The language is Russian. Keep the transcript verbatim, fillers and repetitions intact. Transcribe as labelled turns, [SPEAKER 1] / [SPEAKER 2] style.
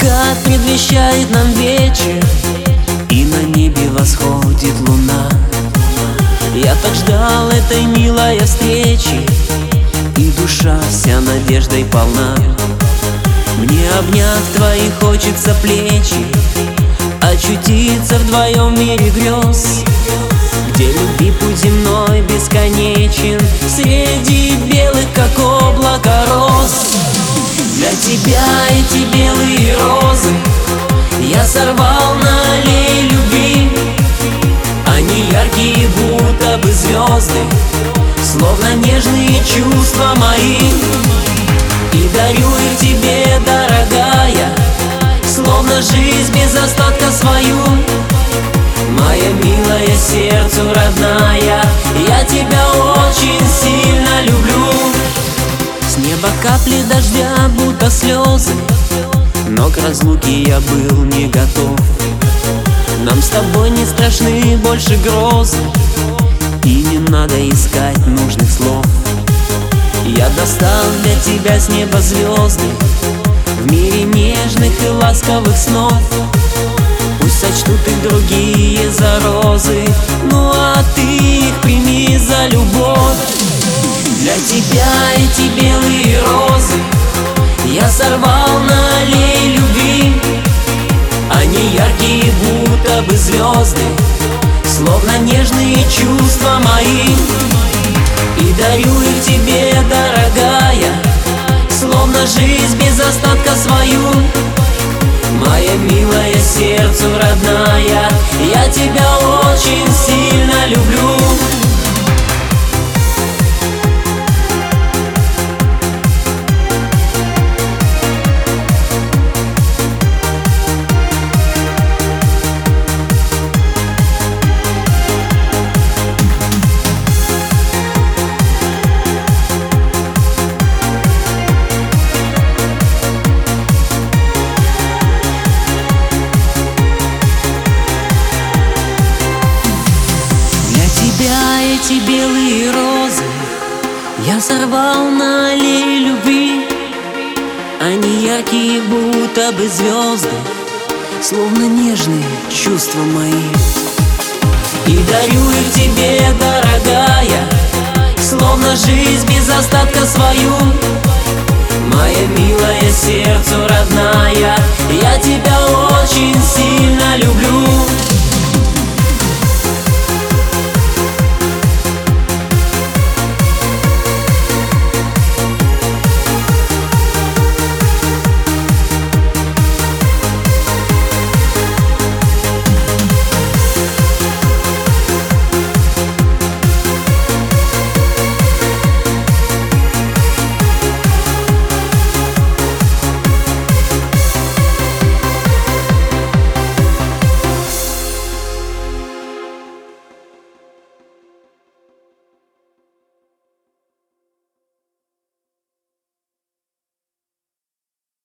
[SPEAKER 1] Закат предвещает нам вечер, и на небе восходит луна. Я так ждал этой милой встречи, и душа вся надеждой полна. Мне, обняв твои, хочется плечи, очутиться вдвоем в мире грез, где любви путь земной бесконечен, среди белых, как облако, роз. Для тебя эти белые розы я сорвал на аллее любви. Они яркие, будто бы звезды, словно нежные чувства мои. И дарю их тебе, дорогая, словно жизнь без остатка свою. Моя милая, сердцу родная, я тебя очень сильно люблю. С неба капли дождя, будто слезы, но к разлуке я был не готов. Нам с тобой не страшны больше грозы, и не надо искать нужных слов. Я достал для тебя с неба звезды в мире нежных и ласковых снов. Пусть сочтут их другие за розы, ну а ты их прими за любовь. Для тебя эти белые розы я сорвал на аллее любви. Они яркие, будто бы звезды, словно нежные чувства мои. И дарю их тебе, дорогая, словно жизнь без остатка свою. Моя милая, сердцу родная, я тебя очень сильно люблю. Эти белые розы я сорвал на аллее любви. Они яркие, будто бы звезды, словно нежные чувства мои. И дарю их тебе, дорогая, словно жизнь без остатка свою. Моя милая, сердцу родная,